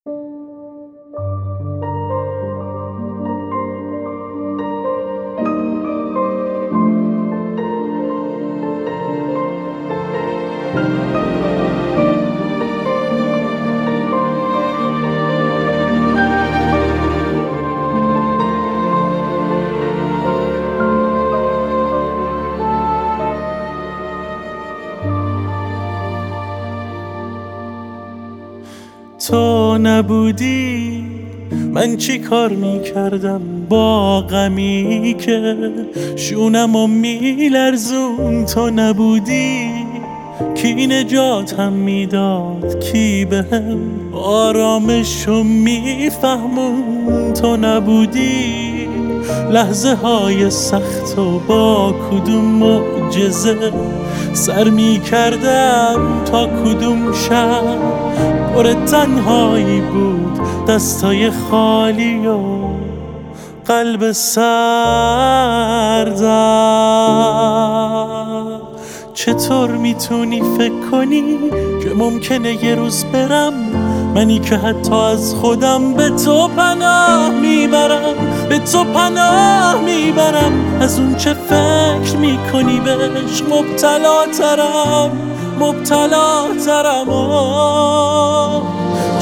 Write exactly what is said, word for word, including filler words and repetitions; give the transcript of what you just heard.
تو نبودی من چی کار میکردم با غمی که شونمو میلرزون. تو نبودی کی نجاتم میداد، کی بهم آرامشو میفهمون. تو نبودی لحظه های سخت و با کدوم معجزه سر میکردم تا کدوم شب پر تنهایی بود، دستای خالی و قلب سردم. چطور میتونی فکر کنی که ممکنه یه روز برم، منی که حتی از خودم به تو پناه میبرم، به تو پناه میبرم. از اون چه فکر میکنی بهش مبتلا ترم، مبتلا ترم.